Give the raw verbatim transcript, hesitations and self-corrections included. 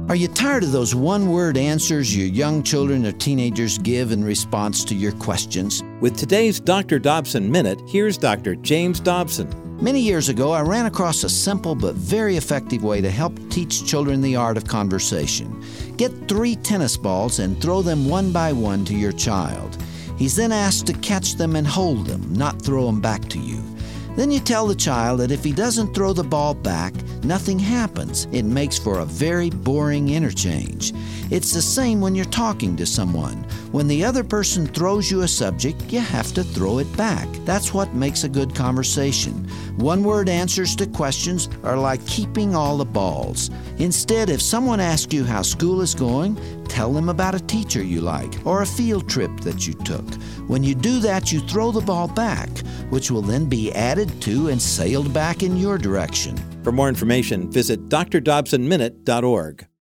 Are you tired of those one-word answers your young children or teenagers give in response to your questions? With today's Doctor Dobson Minute, here's Doctor James Dobson. Many years ago, I ran across a simple but very effective way to help teach children the art of conversation. Get three tennis balls and throw them one by one to your child. He's then asked to catch them and hold them, not throw them back to you. Then you tell the child that if he doesn't throw the ball back, nothing happens. It makes for a very boring interchange. It's the same when you're talking to someone. When the other person throws you a subject, you have to throw it back. That's what makes a good conversation. One-word answers to questions are like keeping all the balls. Instead, if someone asks you how school is going, tell them about a teacher you like or a field trip that you took. When you do that, you throw the ball back, which will then be added to and sailed back in your direction. For more information, visit d r dobson minute dot org.